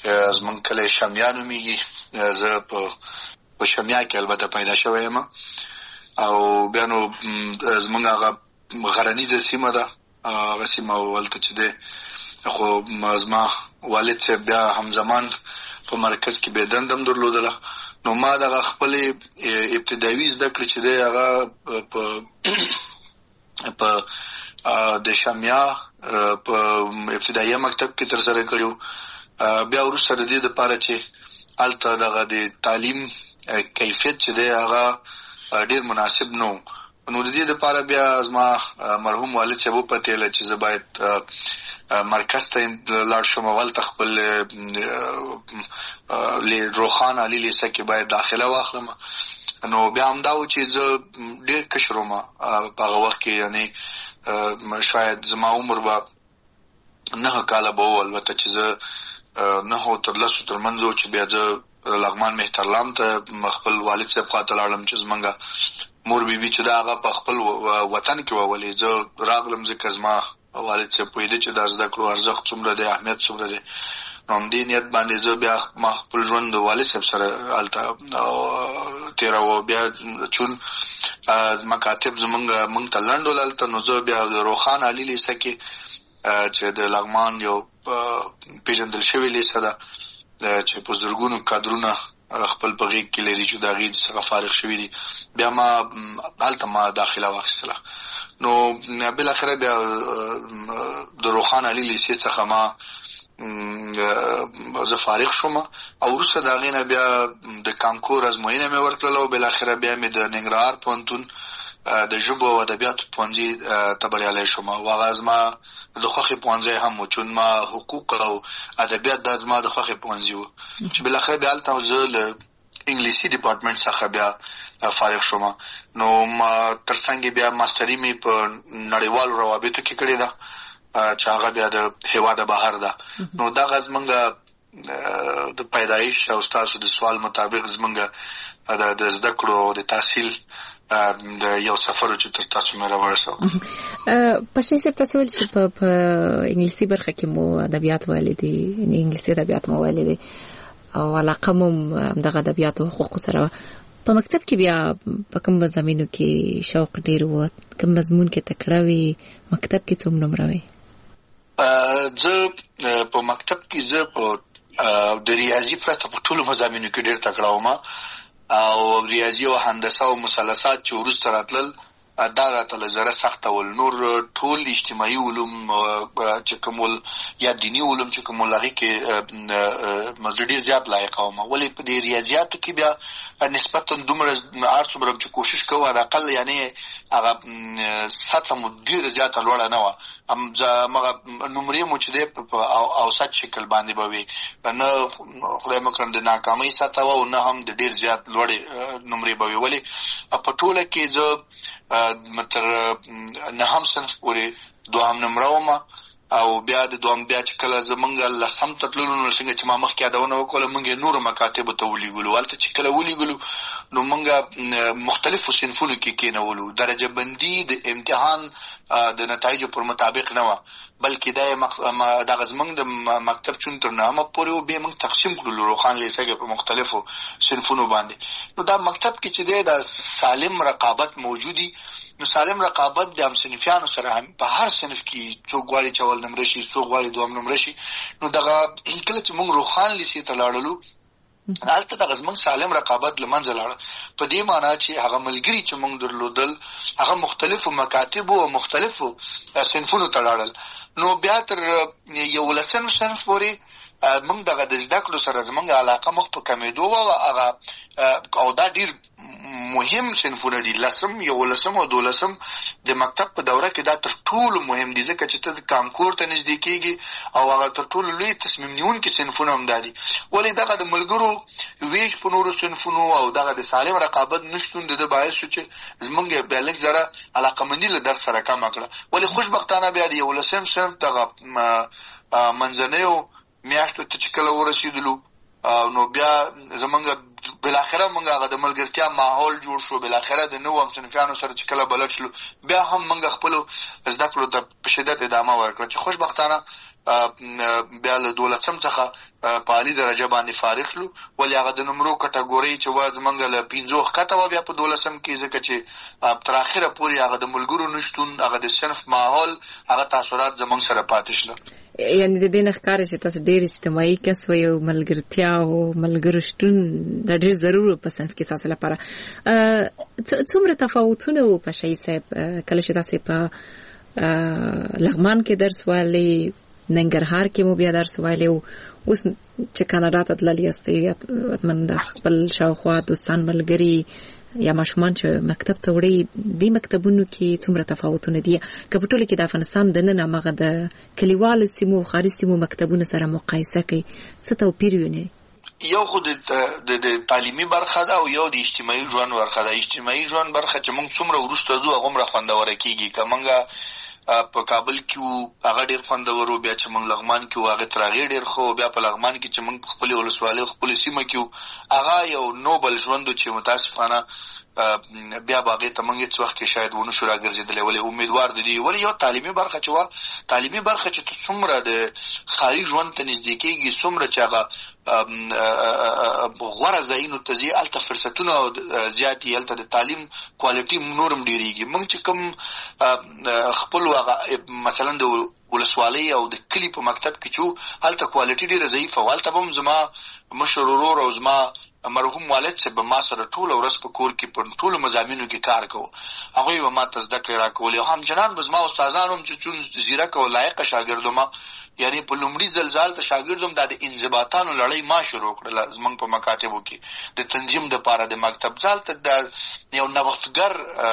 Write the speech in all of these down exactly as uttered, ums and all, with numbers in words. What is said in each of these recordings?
زمونږ کلی شمیا نومیږي. زه په په شمیا کې البته پیدا شوی یم او بیا نو زمونږ هغه غرنیزه سیمه ده، هغه سیمه ولته چې دی خو زما والد صاحب بیا همزمان په مرکز کې به دندم درلودله. نو ما دغه خپلې ابتدایي زده کړې چې دی هغه په په د شمیا په ابتدایي مکتب کې ترسره کړو. بیا وروسته د دې دپاره چې هلته دغه د تعلیم کیفیت چې دی هغه ډېر مناسب نه و، نو د دې دپاره بیا زما مرحوم والد صاحب وپتېله چې زه باید مرکز ته لاړ شم او هلته خپل روخان عالي لیسه کې باید داخله واخلم. نو بیا همدا و چې زه ډېر کشر وم په هغه وخت کې، یعنې شاید زما عمر به نهه کاله به و، البته چې زه نهو تر لسو تر منځ و چې بیا زه لغمان مهترلام ته خپل والد صاحب خواته لاړم چې زمونږ مور بیبي چې دا هغه په خپل وطن کې وه، ولې زه راغلم ځکه زما والد صاحب پوهېده چې دا زده کړو ارزښت څومره دی، اهمیت څومره دی. نو همدې نیت باندې زه بیا ما خپل ژوند د والد صاحب سره هلته تېراوه. بیا چون مکاتب زمونږ موږ ته لنډ ول هلته، نو زه بیا د روخان عالي لیسه کې چې د لغمان یو پېژندل شوې لیسه ده چې په زرګونو کادرونه خپل په غېږ کې لري چې د هغې څخه فارغ شوي دي، بیا ما هلته ما داخله واخیستله. نو بالاخره بیا د روخان عالي لیسې څخه ما زه فارغ شوم او وروسته د هغې نه بیا د کانکور ازموینه مې ورکړله او بالاخره بیا مې د ننګرهار پوهنتون د ژبو او ادبیاتو پوهنځي ته بریالی شوم او هغه زما د خوښې پوهنځی هم و، چون ما حقوق او ادبیات دا زما د خوښې پوهنځي و چې بالاخره بیا هلته زه له انګلیسي ډپارټمنټ څخه بیا فارغ شوم. نو ما تر څنګ بیا ماستري مې په نړیوالو روابطو کې کړې ده چې هغه بیا د هېواده بهر ده. نو دغه زمونږ د پیدایش او ستاسو د سوال مطابق زمونږ د زده کړو او د تحصیل د یو سفر چې تر تاسو مې راورساو. پښتني صاحب تاسو ول چې په انګلیسي برخه کې مو ادبیات ویلي دي، انګلیسي ادبیات مو ویلي دي او علاقه مو دغه ادبیات او حقوق سره. په مکتب کې بیا په کوم مضامینو کې شوق ډېر و، کوم مضمون کې تکړه وي، مکتب کې څوم نمره وي؟ زه په مکتب کې زه په د ریاضي پرته په ټولو مضامینو کې ډېر تکړه وم او ریاضي او هندسه او مثلثات چې وروسته راتلل دا راته له زره سخته ول. نور ټول اجتماعي علوم چې کوم ول یا دیني علوم چې کوم ول هغې کې زه ډېر زیات لایقه وم، ولې په دې ریاضیاتو کې بیا نسبتا دومره هر څومره چې کوشش کوو حداقل یعنې هغه سطحه مو ډېره زیاته لوړه نه وه، همغه نمرې مو چې دی په اوسط شکل باندې به وي، نه خدای مه کړم د ناکامۍ سطحه وه او نه هم د ډېر زیات لوړې نمرې به وي. ولې په ټوله کې زه تر نهم صنف پورې دوهم نمره وم او بیا د دوهم بیا چې کله زمونږ لسم ته تللو نو څنګه چې ما مخکې یادونه وکړله موږ یې نورو مکاتبو ته ولېږلو. هلته چې کله ولېږلو نو موږ مختلفو صنفونو کې کېنولو، درجه بندي د امتحان د نتایجو پر مطابق نه وه، بلکې دا دغه زمونږ د مکتب چون تر نهمه پورې و، بیا موږ تقسیم کړو روخان لیسه کې په مختلفو صنفونو باندې. نو دا مکتب کې چې دی دا سالم رقابت موجودي، نو سالم رقابت د همصنفیانو سره هم په هر صنف کې څوک غواړي چې اول نمره شي، څوک غواړي دوهم نمره شي. نو دغه کله چې موږ روخان لیسې ته لاړلو هلته دغه زموږ سالم رقابت له منځه لاړه، په دې معنا چې هغه ملګري چې موږ درلودل هغه مختلفو مکاتبو او مختلفو صنفونو ته لاړل. نو بیا تر یولسم صنف پورې موږ دغه د زده کړو سره زموږ علاقه مخ په کمېدو وه هغه او دا ډېر مهم صنفونه دي. لسم یولسم او دولسم د مکتب په دوره کې دا تر ټولو مهم دي، ځکه چې ته د کانکور ته نږدې کېږي او هغه تر ټولو لوی تصمیم نیونکي صنفونه هم دا دي. ولې دغه د ملګرو ویش په نورو صنفونو او دغه د سالم رقابت نشتون د ده باعث شو چې زموږ بیا لږ ذره علاقهمندي له درس سره کمه کړه. ولې خوشبختانه بیا د یولسم صنف دغه منځنیو میاشتو ته چې کله ورسېدلو نو بیا زمونږ بالاخره مونږ هغه د ملګرتیا ماحول جوړ شو، بالاخره د نوو همصنفیانو سره چې کله بلد شلو بیا هم مونږ خپلو زده کړو ته په شدت ادامه ورکړه چې خوشبختانه بیا له دولسم څخه په عالي درجه باندې فارغ شلو، ولې هغه د نمرو کټګورۍ چې وه زمونږ له پنځو ښکته وه بیا په دولسم کې، ځکه چې تر اخره پورې هغه د ملګرو نشتون، هغه د صنف ماحول، هغه تاثرات زمونږ سره پاتې شله. یعنې د دې نه ښکاره چې تاسو ډېر اجتماعي کس وئ او ملګرتیا او ملګرو شتون دا ډېر ضرور و په صنف کې ستاسو لپاره. څومره تفاوتونه و په شهید صاحب کله چې تاسې په لغمان کې درس ویلی، ننګرهار کې مو بیا درس ویلی، او اوس چې کاناډا ته تللي یاستئ، حتمن د خپل شاوخوا دوستان ملګري یا ماشومان چې مکتب ته وړئ، دې مکتبونو کې څومره تفاوتونه دي که په ټوله کې د افغانستان دننه هماغه د کلیوالو سیمو خارج سیمو مکتبونو سره مقایسه کوي، څه توپیر وینئ؟ یو خو د تعلیمي برخه ده او یو د اجتماعي ژوند برخه ده. اجتماعي ژوند برخه چې موږ څومره وروسته ځو هغه هغومره خوندوره کېږي. که موږ په کابل کې وو هغه ډېر خوندور و، بیا چې موږ لغمان کې وو هغه تر هغې ډېر ښه و، بیا په لغمان کې چې موږ په خپلې ولسوالۍ خپلې سیمه کې وو هغه یو نوبل ژوند و چې متاسفانه بیا به هغې ته موږ هېڅ وخت کې شاید ونه شو راګرځېدلی. ولې امیدوار د دې ولې یو تعلیمي برخه چې وه، تعلیمي برخه چې څومره د ښاري ژوند ته نږدې کېږي، څومره چې هغه غوره ځایونو ته ځي، هلته فرصتونه زیات دي، هلته د تعلیم کوالټي نور هم ډېرېږي. موږ چې کوم خپل هغه مثلا د ولسوالۍ او د کلي په مکتب کې چې وو هلته کوالټي ډېره ضعیفه وه. هلته به هم زما مشر ورور او زما مرحوم والد صاحب به ما سره ټوله ورځ په کور کې په ټولو مضامینو کې کار کوو، هغوی به ما ته زده کړې راکولې، او همچنان به زما استادان هم چې چون ځیرک او لایقه شاګرد وم، یعنې په لومړي ځل زه هلته شاګرد وم، دا د انضباطانو لړۍ ما شروع کړله زموږ په مکاتبو کې د تنظیم دپاره د مکتب. زه هلته د یو نوښتګر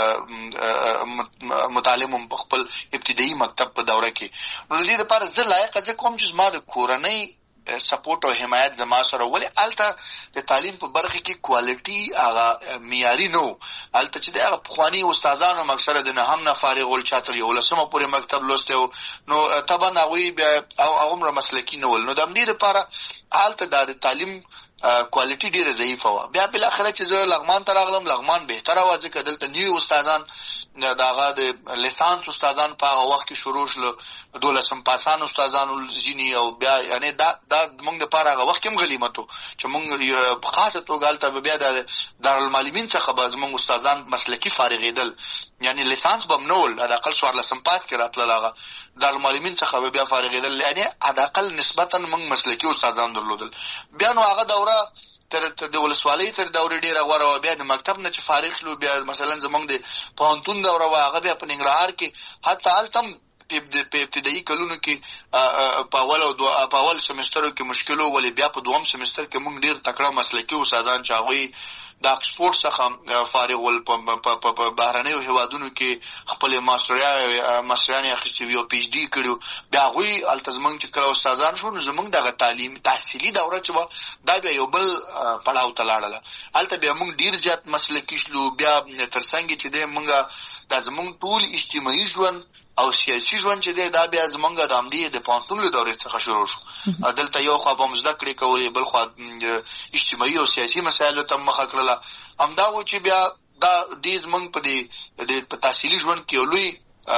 متعلم وم په خپل ابتدایي مکتب په دوره کې. نو د دې دپاره زه لایقه ځکه وم چې زما د کورنۍ سپورټ او حمایت زما سره، ولې هلته د تعلیم په برخه کې کوالټي هغه معیاري نه و. هلته چې د هغه پخواني استادانو هم اکثره د نهم نه فارغ ول، چا تر یولسمه پورې مکتب لوستی و، نو طبعا هغوی بیا هغومره مسلکي نه ول. نو د همدې دپاره هلته دا د تعلیم کوالټي ډېره ضعیفه وه. بیا بالاخره چې زه لغمان ته راغلم، لغمان بهتره وه ځکه دلته نوي استادان د هغه د لیسانس استادان په هغه وخت کې شروع شول، دولسم پاسان استادانو ځینې، او بیا یعنې دا دا زموږ دپاره هغه وخت کې هم غنیمت و چې موږ په خاصه توګه هلته به بیا د دارالمعلمین څخه به زموږ استادان مسلکي فارغېدل، یعنې لیسانس به هم نه ول، حداقل څوارلسم پاس کې راتلل، هغه دارالمعلمین څخه به بیا فارغېدل، یعنې حداقل نسبتا موږ مسلکي استادان درلودل. بیا نو هغه دوره تر د ولسوالۍ تر دورې ډېره غوره وه. بیا د مکتب نه چې فارغ شلو، بیا مثلا زموږ د پوهنتون دوره وه، هغه بیا په ننګرهار کې حتی هلته هم په ابتدایي کلونو کې په اول او په اول سمسترو کې مشکل و، ولې بیا په دوم سمستر کې موږ ډېر تکړه مسلکي استادان چې هغوی د اکسفورډ څخه فارغ ول، په بهرنیو هېوادونو کې خپلې ماسټریانې اخیستې وي او پي ایچ ډي کړي وو، بیا هغوی هلته زموږ چې کله استادان شو، نو زموږ دغه تعلیم تحصیلي دوره چې وه دا بیا یو بل پړاو ته لاړله. هلته بیا موږ ډېر زیات مسلکي شلو. بیا تر څنګ چې دی موږ دا زموږ ټول اجتماعي ژوند او سیاسي ژوند چې دی دا بیا زمونږ د همدې د پوهنتون له دورې څخه شروع شو. دلته یو خوا به مو زده کړې کولې، بل خوا اجتماعي او سیاسي مسایلو ته مخه کړله. همدا و چې بیا دا دې زمونږ په دې په تحصیلي ژوند کې یو لوی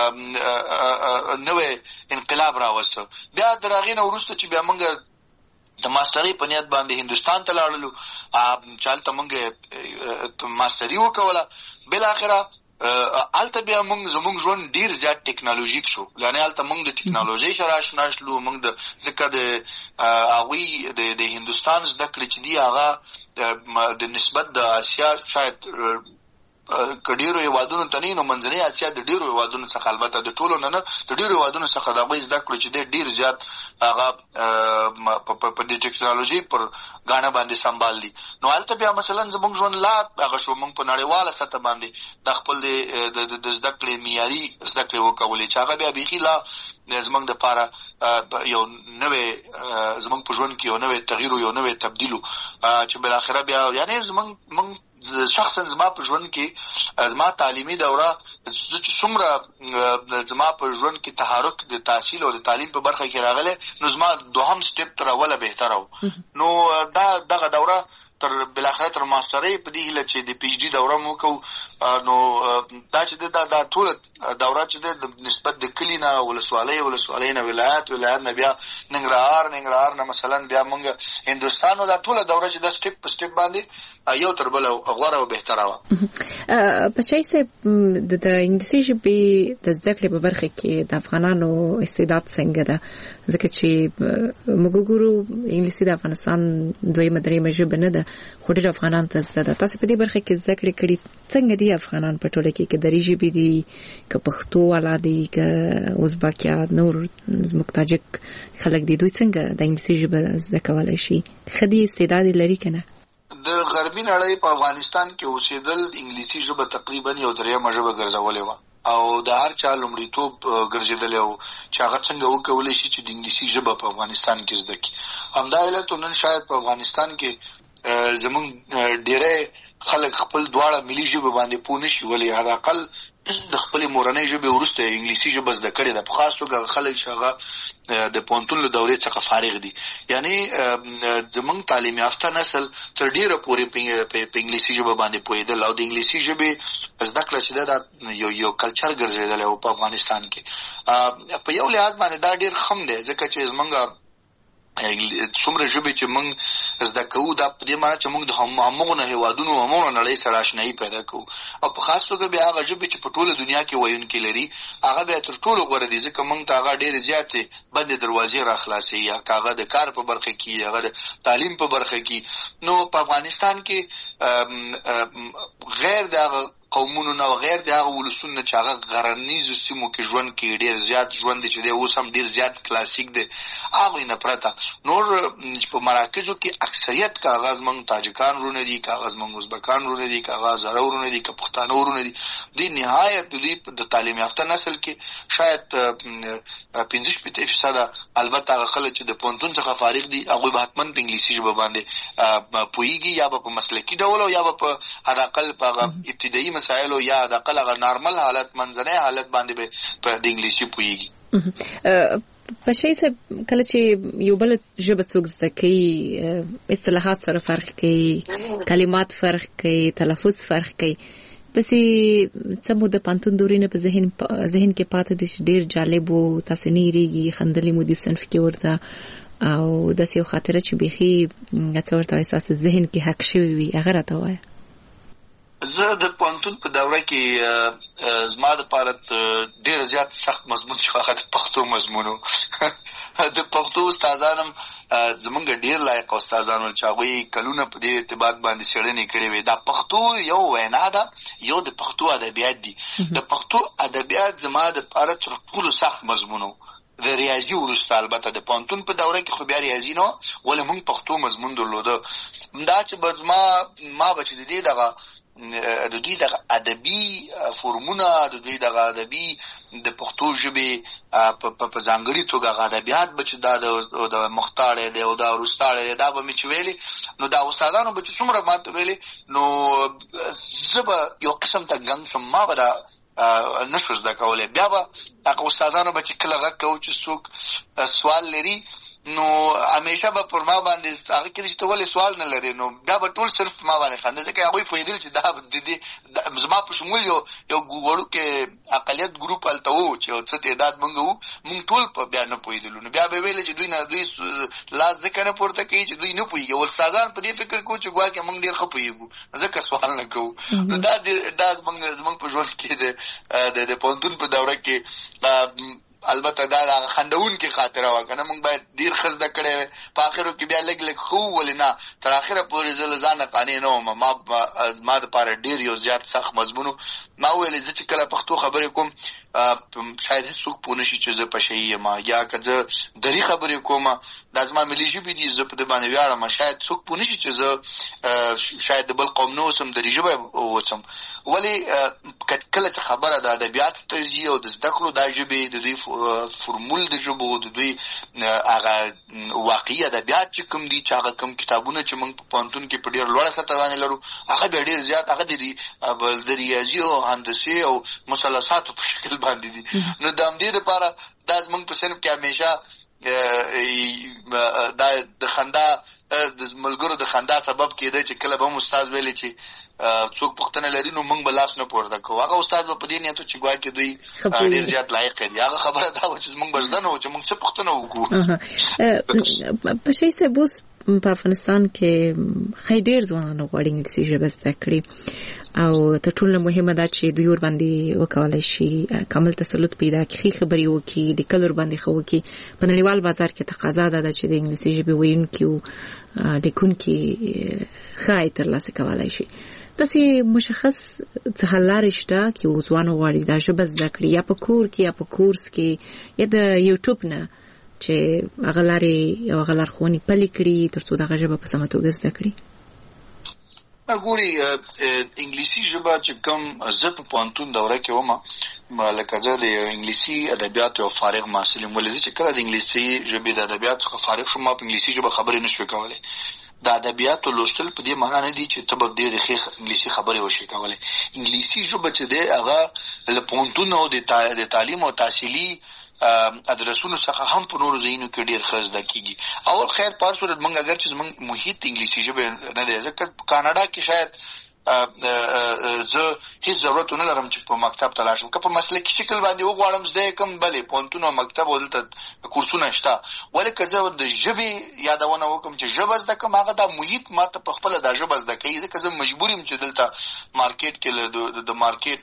نوی انقلاب راوسته. بیا تر هغې نه وروسته چې بیا موږ د ماسترۍ په نیت باندې هندوستان ته لاړلو، چې هلته موږ ماستري وکوله. بالاخره هلته بیا موږ زموږ ژوند ډېر زیات ټکنالوژیک شو، یعنې هلته موږ د ټکنالوژۍ سره اشنا شلو. موږ د ځکه د هغوی د هندوستان زده کړې چې دي هغه د نسبت د اسیا شاید که ډېرو هېوادونو ته نه، نو منځنۍ اسیا د ډېرو هېوادونو څخه، البته د ټولو نه نه، د ډېرو هېوادونو څخه د هغوی زده کړو چې دی ډېر زیات هغه په دې ټکنالوژۍ پر ګاڼه باندې سمبال دي. نو هلته بیا مثلا زموږ ژوند لا هغه شو، موږ په نړیواله سطح باندې د خپل د زده کړې معیاري زده کړې وکولې چې هغه بیا بیخي لا زموږ دپاره یو نوی زموږ په ژوند کې یو نوی تغییر و، یو نوی تبدیل و چې بالاخره بیا یعنې زموږ موږ شخصا زما په ژوند کې زما تعلیمي دوره زه چې څومره زما په ژوند کې تحرک د تحصیل او د تعلیم په برخه کې راغلی، نو زما دوهم سټیپ تر اوله بهتره و. نو دا دغه دوره تر بلاخره تر ماسترۍ په دې هیله چې د پی ایچ ډي دوره مو کوو نو دا چې دا دا ټول دوره چې د نسبت د کلی نه ولسوالۍ ولسوالۍ نه ولایت ولایت نه بیا ننګرهار ننګرهار نه مثلا بیا موږ هندوستان نو دا ټول دوره چې د سټپ په سټپ باندې یو تر بل غوره او بهتره وه. په چای سه د انګلیسي ژبې د زده کړې په برخه کې د افغانانو استعداد څنګه ده؟ ځکه چې موږ ګورو انګلیسي د افغانستان دویمه دریمه ژبه نه ده خو ډېر افغانان ته زده ده. تاسو په دې برخه کې زده کړې کړې څنګه دي افغانان په ټوله کې کې دري ژبې دي که پښتو والا دي که ازبک یا نور زموږ تاجک خلک دي دوی څنګه د انګلیسي ژبه زده کولای شي؟ ښه دي استعداد لري که نه؟ د غربي نړۍ په افغانستان کې اوسېدل انګلیسي ژبه تقریبا یو دریمه ژبه ګرځولې وه او د هر چا لومړیتوب ګرځېدلی و چې هغه څنګه وکولی شي چې د انګلیسي ژبه په افغانستان کې زده کړي. همدا علت نن شاید په افغانستان کې زموږ ډېری خلک خپل دواړه ملي ژبې باندې پوه نه شي، ولې حداقل د خپلې مورنۍ ژبې وروسته انګلیسي ژبه زده کړې ده. په خاص توګه خلک چې هغه د پوهنتون له دورې څخه فارغ دي، یعنی زموږ تعلیم یافته نسل تر ډېره پورې په انګلیسي ژبه باندې پوهېدل او د انګلیسي ژبې زده کړه چې ده دا یو یو کلچر ګرځېدلی و په افغانستان کې. په یو لحاظ باندې دا ډېر خم دی ځکه چې زموږ څومره ژبې چې موږ زده کوو دا په دې معنی چې موږ د همغو هېوادونو همغو نړۍ سره اشنایي پیدا کوو او په خاص توګه بیا هغه ژبې چې په ټوله دنیا کې ویونکي لري هغه بیا تر ټولو غوره دي ځکه موږ ته هغه ډېرې زیاتې بندې دروازې راخلاصوي، که هغه د کار په برخه کې هغه د تعلیم په برخه کې. نو په افغانستان کې غیر د هغه قومونو نه او غیر د هغه ولسونو نه چې هغه غرنیزو سیمو کې ژوند کوي ډېر زیات ژوند دی چې دی اوس هم ډېر زیات کلاسیک دی. هغوی نه پرته نور په مراکزو کې اکثریت که هغه زموږ تاجکان ورونه دي که هغه زموږ ازبکان ورونه دي که هغه هزاره ورونه دي که پښتانه ورونه دي، دوی نهایت دوی د تعلیم یافته نسل کې شاید پنځه شپېته فیصده البته هغه خلک چې د پوهنتون څخه فارغ دي هغوی به حتما په انګلیسي ژبه باندې پوهېږي یا به په مسلکي ډول او یا به په حداقل په هغه ابتدایي مسایلو یا د اقل هغه نارمل حالت منځنی حالت باندې به په د انګلیسي پوهېږي. په شی څه کله چې یو بل ژبه څوک زده کوي اصطلاحات سره فرق کوي، کلمات فرق کوي، تلفظ فرق کوي، داسې څه مو د پوهنتون دورې نه په ذهن ذهن کې پاتې دي چې ډېر جالب و، تاسې نه هېرېږي، خندلې مو دي صنف کې ورته او داسې یو خاطره چې بیخي څه ورته وایي ستاسو ذهن کې حق شوي وي هغه راته وایه؟ زه د پوهنتون په دوره کې زما دپاره ډېر زیات سخت مضمون چې هغه د پښتو مضمون و. د پښتو استادان هم زمونږ ډېر لایق استادان ول چې هغوی کلونه په دې ارتباط باندې څېړنې کړې وې. دا پښتو یو وینا ده، یو د پښتو ادبیات دي. د پښتو ادبیات زما دپاره تر ټولو سخت مضمون و د ریاضي وروسته. البته د پوهنتون په دوره کې خو بیا ریاضي نه وه ولې موږ پښتو مضمون درلوده. دا چې به زما ما به چې د دې دغه د دوی دغه ادبي فورمونه د دوی دغه ادبي د پښتو ژبې په ځانګړي توګه هغه ادبیات به چې دا د مختاړی دی او دا وروستاړی دی دا به مې چې ویلې نو دا استادانو به چې څومره ماته ویلې نو زه به یو قسم ته ګنګ شم، ما به دا نه شو زده کولی. بیا به هغه استادانو به چې کله غږ کوو چې څوک سوال لري نو همیشه به پر ما باندې هغه کې چې ته ولې سوال نه لرې نو بیا به ټول صرف ما باندې خنده ځکه هغوی پوهېدل چې دا د دې زما په شمول یو یو وړوکی اقلیت ګروپ هلته و چې یو څه تعداد موږ وو، موږ ټول په بیا نه پوهېدلو. نو بیا به ویلې چې دوی نه دوی لاس ځکه نه پورته کوي چې دوی نه پوهېږي او استادان په دې فکر کوو چې ګواکې موږ ډېر ښه پوهېږو ځکه سوال نه کوو. نو دا دا زموږ زموږ په ژوند کې د پوهنتون په دوره کې البته دا د خندونکې خاطره وه که نه موږ باید ډېر ښه زده کړی وی. په آخرو کې بیا لږ لږ ښه ولې نه تر آخره پورې زه له ځانه قانع نه وم. ما زما دپاره ډېر یو زیات سخت مضمون و. ما وویلې زه چې کله پښتو خبرې کوم شاید هېڅوک پوه نه شي چې زه پشهي یم یا که زه دري خبرې کوم دا زما ملي ژبې دي زه په دې باندې ویاړم. شاید څوک پوه نه شي چې زه شاید د بل قوم نه اوسم دري ژبه اوسم ولې کله چې خبره د ادبیاتو ته ځي او د زده کړو دا ژبې د دوی فورمول د ژبو د دوی هغه واقعي ادبیات چې کوم دي چې هغه کوم کتابونه چې موږ په پوهنتون کې په ډېر لوړه سطح باندې لرو هغه بیا ډېر زیات هغه د ریاضي او هندسې او مثلثاتو په شکل باندې دي. نو د همدې دپاره دا زموږ په صنف کې همیشه دا د خندا د ملګرو د خندا سبب کېده چې کله به هم استاد ویلي چې څوک پوښتنه لري نو موږ به لاس نه پورته کوو. هغه استاد به په دې نیت چې ګواکې دوی ډېر زیات لایق دي. هغه خبره دا وه چې موږ به زده نه وو چې موږ څه پوښتنه وکړو. په شی صاحب اوس په افغانستان کې خی ډېر ځوانان غواړي انګلیسي ژبه زده کړي او تر ټولو مهمه ده چې دوی ور باندې وکولای شي کامل تسلط پیدا کړي، خبرې وکړي، لیکل ور باندې ښه وکړي. په نړیوال بازار کې تقاضا ده چې د انګلیسي ژبې ویونکي او لیکونکي ښه ترلاسه کولای شي. داسې مشخص څه حل لارې شته چې ځوان غواړي دا ژبه زده کړي یا په کور کې یا په کورس کې یا د یوټیوب نه چې هغه لارې او هغه لارښوونې پلي کړي تر څو دغه ژبه په سمه توګه زده کړي؟ ګوري انګلیسي ژبه چې کوم زه په پوهنتون دوره کې وم، لکه زه د انګلیسي ادبیاتو یو فارغ محصل یم، ولې چې کله د انګلیسي ژبې د ادبیاتو څخه فارغ شوم ما په انګلیسي ژبه خبرې نشوې کولی. د ادبیاتو لوستل په دې معنا نه دي چې ته به ډېرې ښې انګلیسي خبرې وشي کولی. انګلیسي ژبه چې دی هغه له پوهنتون او د تعلیم او تحصیلي ادرسونو څخه هم په نورو ځایونو کې ډېر ښه زده کېږي. اول خیر په هر صورت موږ اگر چې زموږ محیط انګلیسي ژبې نه دی، ځکه په کاناډا کې شاید زه هیڅ ضرورت ونه لرم چې په مکتب ته لاړ شم. که په مسلکي شکل باندې وغواړم زده یې کړم، بلې پوهنتون او مکتب او دلته کورسونه شته، ولې که زه د ژبې یادونه وکړم چې ژبه زده کړم، هغه دا محیط ما ته په خپله دا ژبه زده کوي، ځکه زه مجبور یم چې دلته مارکیټ کې د مارکیټ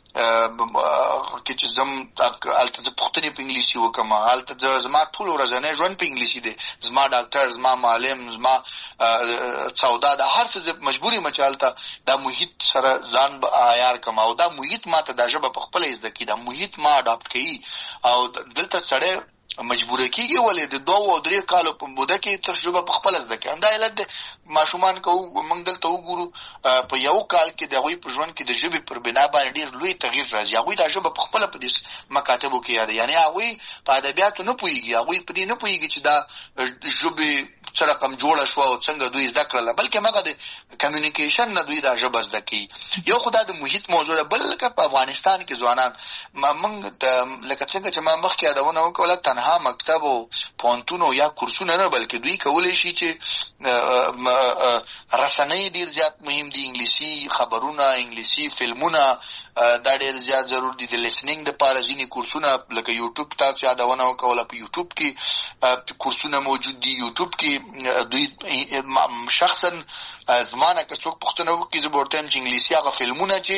کې چې زم هلته زه پوښتنې په انګلیسي وکړم، هلته زه زما ټول ورځنی ژوند په انګلیسي دی، زما ډاکټر، زما معلم، زما سودا، دا هر څه زه مجبور یم چې هلته دا محیط سره ځان عیار کړم او دا محیط ما ته دا ژبه په خپله زده کړي، دا محیط ما اډاپټ کوي. او دلته سړی مجبوره کېږي ولې د دوه او درې کالو په موده کې تر ژبه په خپله زده کړي. همدا علت دی ماشومان که موږ دلته وګورو په یو کال کې د هغوی په ژوند کې د ژبې پر بنا باندې ډېر لوی تغییر راځي. هغوی دا ژبه په خپله په دې مکاتبو کې یاده، یعنې هغوی په ادبیاتو نه پوهېږي، هغوی په دې نه پوهېږي چې دا ژبې څه رقم جوړه شوه او څنګه دوی زده کړله، بلکې مګه د کمیونیکیشن نه دوی دا ژبه زده کوي. یو خو دا د محیط موضوع ده، بل لکه په افغانستان کې ځوانان موږ لکه څنګه چې ما مخکې یادونه وکړله تنها مکتب او پوهنتون او یا کورسونه نه، بلکې دوی کولی شي چې رسنۍ ډېر زیات مهم دي، انګلیسي خبرونه، انګلیسي فلمونه دا ډېر زیات ضرور دي. د لیسنینګ دپاره ځینې کورسونه لکه یوټیوب تاسو یادونه وکوله، په یوټیوب کې کورسونه موجود دي. یوټیوب کې دوی شخصا زما نه که څوک پوښتنه وکړي زه به ورته وایم چې انګلیسي هغه فلمونه چې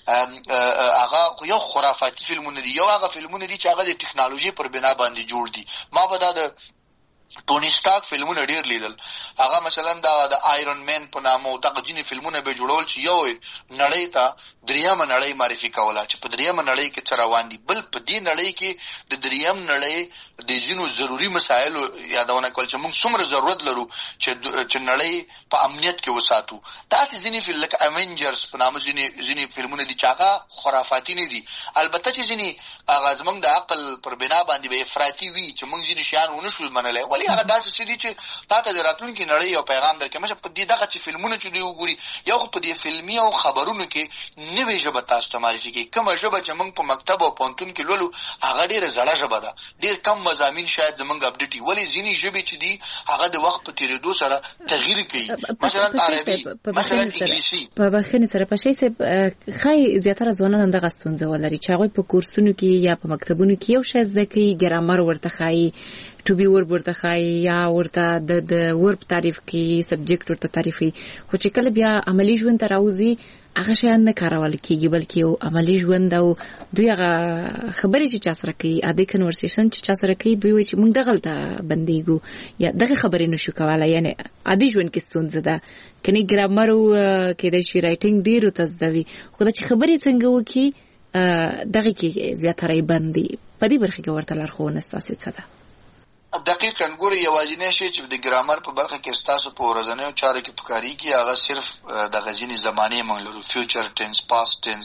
هغه یو خرافاتي فلمونه دي، یو هغه فلمونه دي چې هغه د ټکنالوژي پر بنا باندې جوړ دي. ما به دا د ټوني سټارک فلمونه ډېر لیدل، هغه مثلا دا د آیرن مین په نامه دغه ځینې فلمونه به جوړول چې یو نړۍ ته دریمه نړۍ معرفي کوله چې په دریمه نړۍ کې څه روان دي، بل په دې نړۍ کې د دریم نړۍ د ځینو ضروري مسایلو یادونه کول چې موږ څومره ضرورت لرو چې چې نړۍ په امنیت کې وساتو. داسې ځینې فلم لکه اوینجرز په نامه ځینې ځینې فلمونه دي چې هغه خرافاتي نه دي، البته چې ځینې هغه زموږ د عقل پر بنا باندې به افراطي وي چې موږ ځینې شیان ونه شو منلی، ولې هغه داسې څه دي چې تا ته د راتلونکي نړۍ یو پیغام درکوي. مثلا په دې دغه چې فلمونه چې دوی وګوري، یو خو په دې فلمي او خبرونو کې نوې ژبه تاسو ته معرفي کوي. کومه ژبه چې موږ په مکتب او پوهنتون کې لولو هغه ډېره زړه ژبه ده، ډېر کم مضامین شاید زموږ اپډیټ وي، ولې ځینې ژبې چې دي هغه د وخت په تېرېدو سره تغییر کوي. مثلا عربي، مثلا انګلیسي. په بخښنې سره په شی صاحب ښایي زیاتره ځوانان همدغه ستونزه ولري چې هغوی په کورسونو کې یا په مکتبونو کې یو شی زده کوي، ګرامر ورته ښایي، ټو بي ورب ورته ښایي، یا ورته د د ورب تعریف کوي، سبجیکټ ورته تعریفوي، خو چې کله بیا عملي ژوند ته راوځي هغه شیان نه کارول کېږي، بلکې یو عملي ژوند او دوی هغه خبرې چې چا سره کوي، عادي کنورسیشن چې چا سره کوي، دوی وایي چې موږ دغلته بندېږو یا دغه خبرې نشو کولی. یعنې عادي ژوند کې ستونزه ده، کنې ګرامر کېدای شي رایټینګ ډېرو ته زده وي، خو دا چې خبرې څنګه وکړي دغه کې زیاتره یې بند دي. په دې برخه کې ورته لارښوونه ستاسې څه ده؟ دقیقاً ګورې یوازینی شی چې د ګرامر په برخه کې ستاسو په ورځنیو چارو کې پکارېږي هغه صرف دغه ځینې زمانې موږ لرو، فیوچر ټینس، پاست ټینس،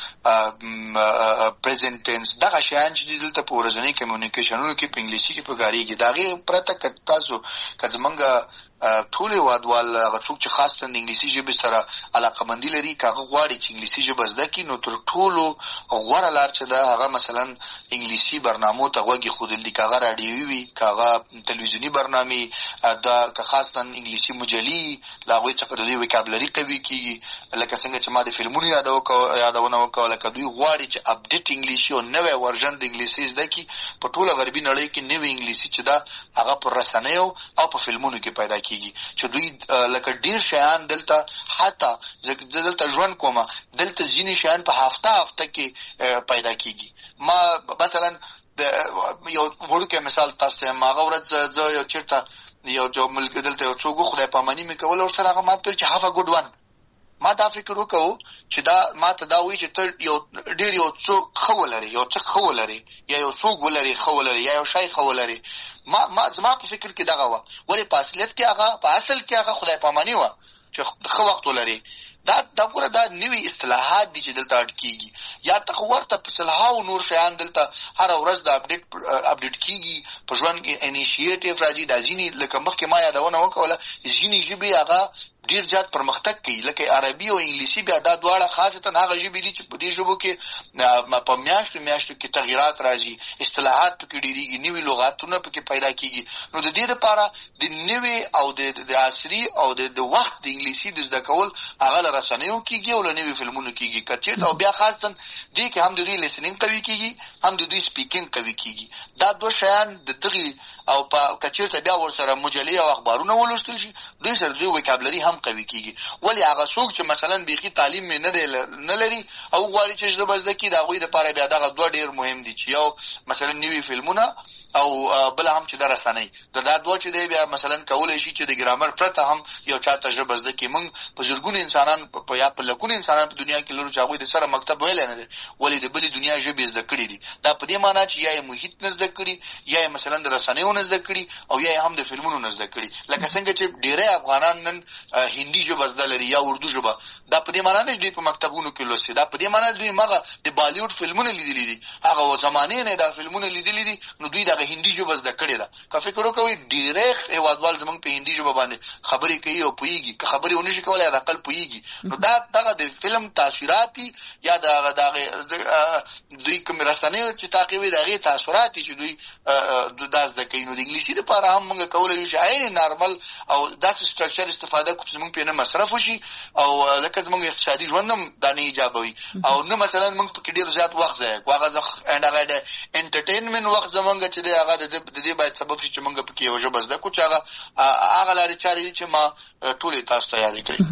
پریزنټ ټینس، دغه شیان چې دلته په ورځني کمیونیکیشنونو کې په انګلیسي کې پکارېږي. د هغې پرته که تاسو که زمونږ ټول هیوادوال هغه څوک چې خاص د انګلیسي ژبې سره علاقه‌مندي لري هغه غواړي چې انګلیسي ژبه زده کړي نو تر ټولو غوره لار چې ده هغه مثلا انګلیسي برنامو ته غوږ ایښودل دي، که هغه راډیوي وي، که هغه تلویزیوني برنامې، دا که خاصتا انګلیسي مجلې له هغوی څخه د دوی وکابلري قوي کېږي. لکه څنګه چې ما د فلمونو یادونه وکړه، لکه دوی غواړي چې اپډیټ انګلیسي او نوی ورژن د انګلیسي زده کړي. په ټوله غربي نړۍ کې نوی انګلیسي چې ده هغه په رسنیو او په فلمونو کې پیدا کېږي، چې دوی لکه ډېر شیان دلته حتی زه دلته ژوند کومه دلته ځینې شیان په هفته هفته کې پیدا کېږي. ما مثلا یو وړوکی مثال تاسو ته یم، هغه ورځ زه یو چېرته یو یو ملک دلته یو څوک خدای پاماني مې کوله ورسره، هغه ما ته ویل چې هاف ا ګوډ ون. ما دا فکر وکړو چې دا ما ته دا وایي چې ته یو ډېر یو څوک ښه ولرې، یو څه ښه ولرې، یا یو څوک ولرې ښه ولرې، یا یو شی ښه ولرې. ما ما زما په فکر کې دغه وه، ولې په اصلیت کې هغه په اصل کې هغه خدای پاماني وه چې ښه وخت ولرې. دا دا ګوره دا نوي اصطلاحات دي چې دلته اډ کېږي، یا ته خو ورته په سلهاو نور شیان دلته هره ورځ د اپډیټ اپډیټ کېږي، په ژوند کې انیشیټیو راځي. دا ځینې لکه مخکې ما یادونه وکوله ځینې ژبې هغه ډېر زیات پرمختګ کوي، لکه عربي او انګلیسي. بیا دا دواړه خاصتا هغه ژبې دي چې په دې ژبو کې په میاشتو میاشتو کې تغیرات راځي، اصطلاحات پکې ډېرېږي، نوي لغاتونه پکې پیدا کېږي. نو د دې دپاره د نوي او د عصري او د وخت د انګلیسي د زده کول هغه له رسنیو کېږي او له نوي فلمونو کېږي که چېرته. او بیا خاصتا دې کې هم د دوی لیسنینګ قوي کېږي، هم د دوی سپیکینګ قوي کېږي. دا دوه شیان د دغې او په که چېرته بیا ورسره مجلې او اخبارونه ولوستل شي، دوی سره دوی وکابلري هم قوي کېږي. ولې هغه څوک چې مثلا بیخي تعلیم نه دی نه لري او غواړي چې ژبه زده کړي، د هغوی دپاره بیا دغه دوه ډېر مهم دي چې یو مثلا نوي فلمونه او بل هم چې د رسنۍ. دا دوه چې دی بیا مثلا کولی شي چې د ګرامر پرته هم یو چاته ژبه زده کړي. موږ په زرګونو انسانان په یا په لکونو انسانان په دنیا کې لرو چې هغوی د سره مکتب ویلی نه دی، ولې د بلې دنیا ژبې زده کړي دي. دا په دې معنا چې یا یې محیط نه زده کړي، یا یې مثلا د رسنیو نه زده کړي، او یا یې هم د فلمونو نه زده کړي. لکه څنګه چې ډېری افغانان نن هندي ژبه زده لري یا اردو ژبه، دا په دې معنا نه دوی په مکتبونو کې لوستي، دا په دې معنا دوی مغه د بالیوډ فلمونه لیدلي دي، هغه و زمانې نه دا فلمونه لیدلي دي، نو دوی دغه هندي ژبه زده کړې ده. که فکر وکوئ ډېری هېوادوال زموږ په هندي ژبه باندې خبرې کوي او پوهېږي، که خبرې ونه شي کولی حداقل پوهېږي. نو دا دغه د فلم تاثیرات دي یا د هغه د هغې دوی کومې رسنۍ چې تعقیبوي د هغې تاثرات دي چې دوی دا زده کوي. نو د انګلیسي دپاره هم موږ کولی شو چې عین نارمل او داسې سټرکچر استفاده کړو چې زموږ پرې نه مصرف وشي، او لکه زموږ اقتصادي ژوند هم دا نه ایجابوي، او نه مثلا موږ پکې ډېر زیات وخت ضایع کړو. هغه هغه د انټرټینمنټ وخت زموږ چې دی هغه د دې باید سبب شي چې موږ پکې یوه ژبه زده کړو، چې هغه هغه لارې چارې دي چې ما ټولې تاسو ته یادې کړې.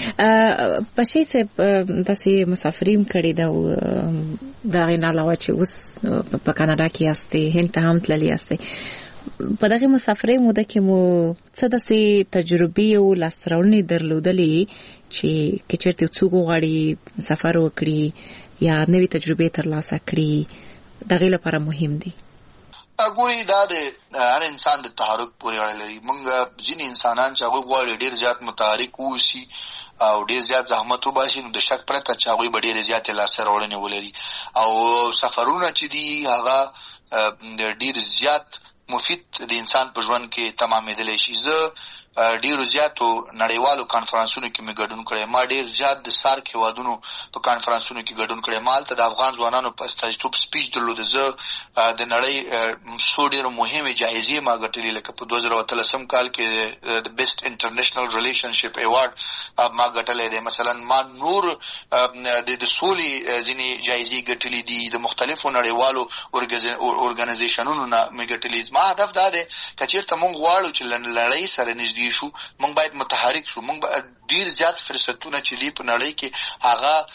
بشیر صاحب تاسې مسافري هم کړې ده، د هغې نه علاوه چې اوس په کاناډا کې یاستئ، هند ته هم تللي یاستئ. په دغه مسافرۍ موده کې مو څه داسې تجربې او لاسته راوړنې درلودلې چې که چېرته څوک وغواړي سفر وکړي یا نوې تجربې ترلاسه کړي، د هغې لپاره مهم دي؟ ګورئ دا د هر انسان د تحرک پورې اړه لري. موږ ځینې انسانان چې هغوی غواړي ډېر زیات متحرک واوسي او ډېر زیات زحمت وباسي، نو د شک پرته چې هغوی به ډېرې زیاتې لاسته راوړنې ولري. او سفرونه چې دي هغه ډېر زیات مفید د انسان په ژوند کې تمامېدلی شي. زه ډیرو زیاتو نړیوالو کانفرنسونو کې مې ګډون کړی. ما ډیر زیات د سارک هیوادونو په کانفرنسونو کې ګډون کړی. ما هلته د افغان ځوانانو په استازیتوب سپیچ درلوده. زه د نړۍ څو ډېرو مهمې جایزې ما ګټلې، لکه په دوه زره اتلسم کال کې د بیسټ انټرنیشنل ریلیشنشپ ایوارډ ما ګټلی دی. مثلا ما نور د سولې ځینې جایزې ګټلې دي، د مختلفو نړیوالو ارګنایزیشنونو نه مې ګټلې. ما هدف دا دی که چېرته موږ غواړو چې له نړۍ سره نږدې شو، موږ باید متحرک شو. موږ ډیر زیات فرصتونه چې دي په نړۍ کې هغه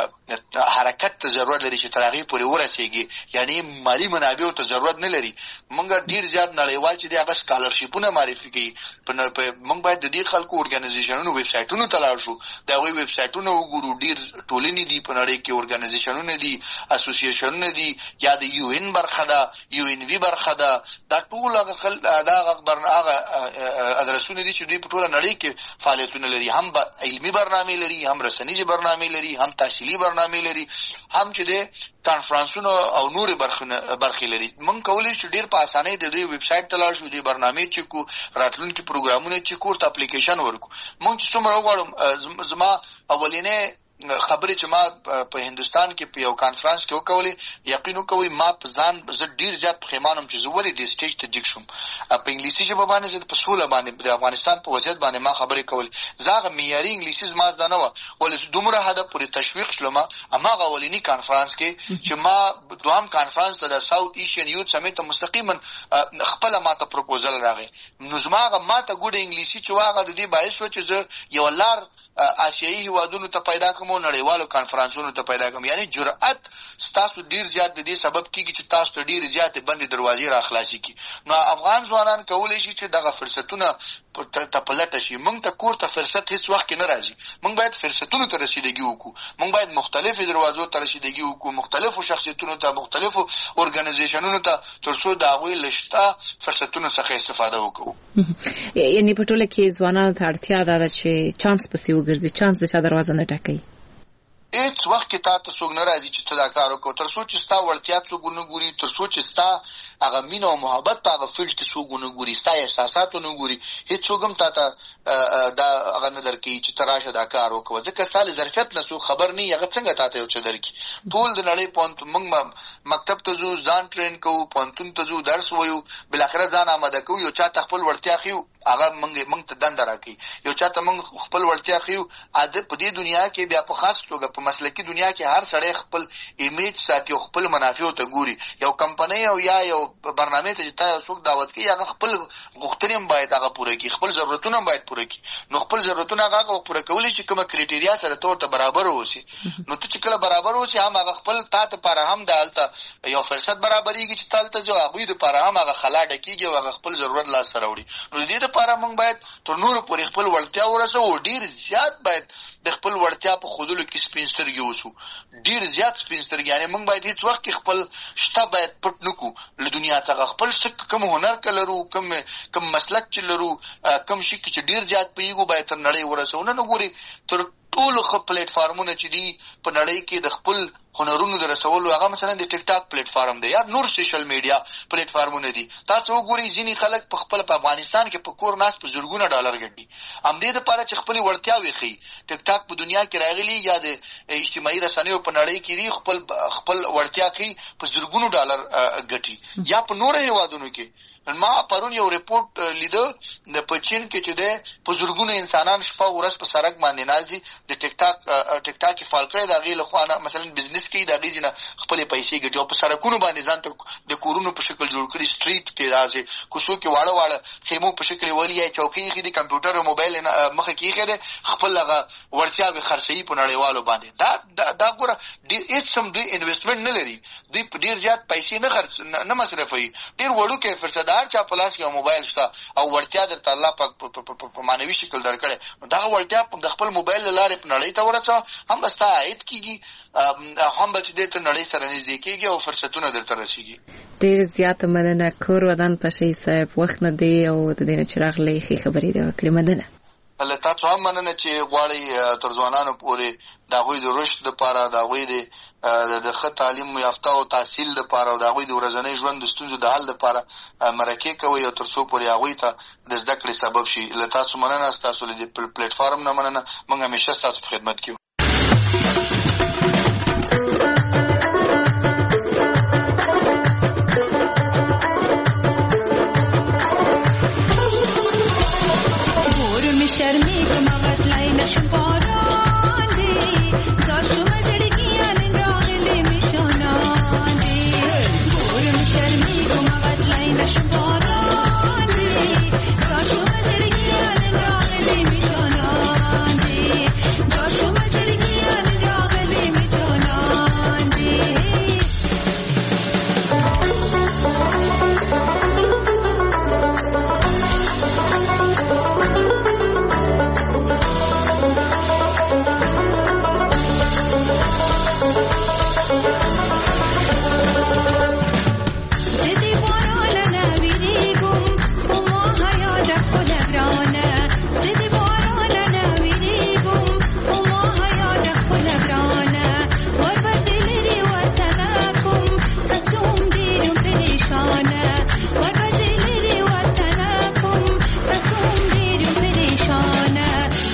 حرکت ته ضرورت لري چې تر هغې پورې ورسېږي، یعنې مالي منابعو ته ضرورت نه لري. موږ ډیر زیات نړیوال چې دي هغه سکالرشیپونه معرفي کوي. موږ باید د دې خلکو ارګنایزیشنونو ویب سایټونو ته لاړ شو، د هغوی ویب سایټونه وګورو. ډیر ټولنې دي په نړۍ کې، ارګنایزیشنونه دي، اسوسییشنونه دي، یا د یو ان برخه ده، یو ان وي برخه ده. دا ټول هغه هغه ادرسونه فعالیتونه دي چې دوی په ټوله نړۍ کې فعالیتونه لري، هم علمي برنامه لري، هم رسنیزي برنامه لري، هم تحصیلي برنامه لري، هم چې د کانفرنسونو او نور برخې لري. موږ کولی شو ډیر په اسانۍ د دوی ویب سایټ ته لاړ شو، د برنامې چې کو راتلونکي پروګرامونه چې کور ته اپلیکیشن ورکو. موږ چې څومره وغواړم، زما اولینې خبرې چې ما په هندستان کې په یو کانفرنس کې وکولې، یقین وکوي ما په ځان زه ډیر زیات پښیمانم چې زه ولې دې سټیج ته جګ شوم. په انګلیسي ژبه باندې زه په سوله باندې د افغانستان په وضعیت باندې ما خبرې کولې. زه هغه معیاري انګلیسي زما زده نه وه، ولې دومره حده پورې تشویق شلم هماغه اولیني کانفرنس کې چې ما دوهم کانفرنس ته د ساوث ایشین یوث سمیټ ته مستقیما خپله ما ته پروپوزل راغی. نو زما هغه ما ته ګوډه انګلیسي چې هغه د دې باعث و چې زه یو لار آسیایي هیوادونو ته پیدا کوم او نړیوالو کانفرنسونو ته پیدا کوم. یعنی جرأت ستاسو ډیر زیات د دې سبب کیږي چې تاسو ته ډیر زیات بندي دروازې را خلاصي کی. نو افغان ځوانان کولی شي چې دغه فرصتونه ته پلټ شي. موږ ته کور ته فرصت هیڅ وخت نه راځي، موږ باید فرصتونو ته رسیدګي وکړو، موږ باید مختلفو دروازو ته رسیدګي وکړو، مختلفو شخصیتونو ته، مختلفو اورګنایزیشنونو ته، ترڅو د هغوی لشته فرصتونو څخه استفاده وکړو. یعنی په ټوله کې ځوانانو ته اړتیا ده چې چانس پسې وګرځي، چانس د چا دروازه نه ټکوي. هیڅ وخت کې تا ته څوک نه راځي چې ته دا کار وکړو، تر څو چې ستا وړتیا څوک ونه ګوري، تر څو چې ستا هغه مینه او محبت په هغه فیلډ کې څوک ونه ګوري، ستا احساسات ونه ګوري، هیڅوک هم تا ته دا هغه نه درکوي چې ته راشه دا کار وکړه. ځکه ستا له ظرفیت نه څوک خبر نه وي، هغه څنګه تا ته یو څه درکړي. ټول د نړۍ پوهنتون موږ مکتب ته ځو، ځان ټرین کوو، پوهنتون ته ځو، درس وایو، بالاخره ځان آماده کوو. یو چا ته خپل وړتیا ښیو، هغه موږ موږ ته دنده راکوي. یو چا ته موږ خپل وړتیا ښیو. په دې دنیا کې بیا په خاص توګه په مسلکي دنیا کې هر سړی خپل ایمیج ساتي او خپل منافع ته ګوري. یو کمپنۍ او یا یو برنامه ته چې تا یو څوک دعوت کوي، هغه خپل غوښتنې هم باید هغه پوره کړي، خپل ضرورتونه هم باید پوره کړي. نو خپل ضرورتونه هغه پوره کولی چې کومه کرایټیریا سره ته ورته برابر اوسي. نو ته چې کله برابر اوسي، هم هغه خپل تا ته لپاره هم د هلته یو فرصت برابرېږي چې ته هلته ځو، هغوی دپاره هم هغه خلا ډکېږي او هغه خپل ضرورت لاسته راوړي. نو د دې دپاره موږ باید تر نورو پورې خپل وړتیا ورسوو او ډېر زیات باید د خپل وړتیا په ښودلو کې سپین سترګې اوسو، ډېر زیات سپین سترګې. یعنې موږ باید هېڅ وخت کې خپل شته باید پټ نه کړو له دنیا څخه. خپل څه کوم هنر که لرو، کوم کوم مسلک چې لرو، کوم شي کې چې ډېر زیات پوهېږو، باید تر نړۍ ورسوو. نه نه ګورې تر ټولو ښه پلیټ فارمونه چې دي په نړۍ کې د خپل هنرونو د رسولو، هغه مثلا د ټیک ټاک پلیټ فارم دی یا نور سوشل میډیا پلیټ فارمونه دي. تاسو وګورئ ځینې خلک په خپل په افغانستان کې په کور ناست په زرګونه ډالر ګټي همدې دپاره چې خپلې وړتیاوې ښیي. ټیک ټاک په دنیا کې راغلي یا د اجتماعي رسنیو په نړۍ کې دي، خپل خپل وړتیا ښیي، په زرګونو ډالر ګټي. یا په نورو هېوادونو کې ما پرون یو ریپورت لیده د په چین کې چې دی په زرګونو انسانان شپه ورځ په سړک باندې ناست دي، د ټیک ټاک ټیک ټاک یې فعال کړی، د هغې له خوا نه مثلا بزنس کوي، د هغې ځینه خپلې پیسې ګټي او په سړکونو باندې ځان ته د کورونو په شکل جوړ کړي، سټریټ کې داسې کوڅو کې واړه واړه خیمو په شکل یې ولي یا چوکۍ ایښي دي، کمپیوټر او موبایل مخه کې ایښی دی، خپل هغه وړتیاوې خرڅوي په نړیوالو باندې. دا دا ګوره هېڅ هم دوی انویسټمنټ نه لري، دوی په ډېر زیات پیسې نه خرڅ نه مصرفوي، ډېر وړوکی فرصت د هر چا په لاس کې موبایل شته او وړتیا درته الله پاک په معنوي شکل درکړی. نو دغه وړتیا د خپل موبایل له لارې په نړۍ ته ورسوه، هم به ستا عاید کېږي، هم به چې دی ته نړۍ سره نږدې کېږي او فرصتونه درته رسېږي. ډېر زیاته مننه کور ودان پشۍ صاحب، وخت نه دی او د دې نه چې راغلی ښې خبرې دې وکړې. مننه. له تاسو هم مننه چې غواړئ تر ځوانانو پورې د هغوی د رشد دپاره، د هغوی د د ښه تعلیم یافته او تحصیل دپاره او د هغوی د ورځنۍ ژوند د ستونزو د حل دپاره مرکې کوئ او تر څو پورې هغوی ته د زده کړې سبب شي. له تاسو مننه، ستاسو له دې پلیټ فارم نه مننه. موږ همیشه ستاسو په خدمت کې یو.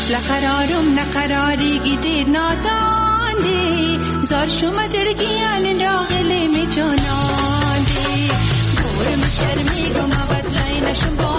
لقرارم نقراری گیدیر ناداندی زار شما جرگیان راغلی می جاناندی گورم شرمی گم بدلای نشم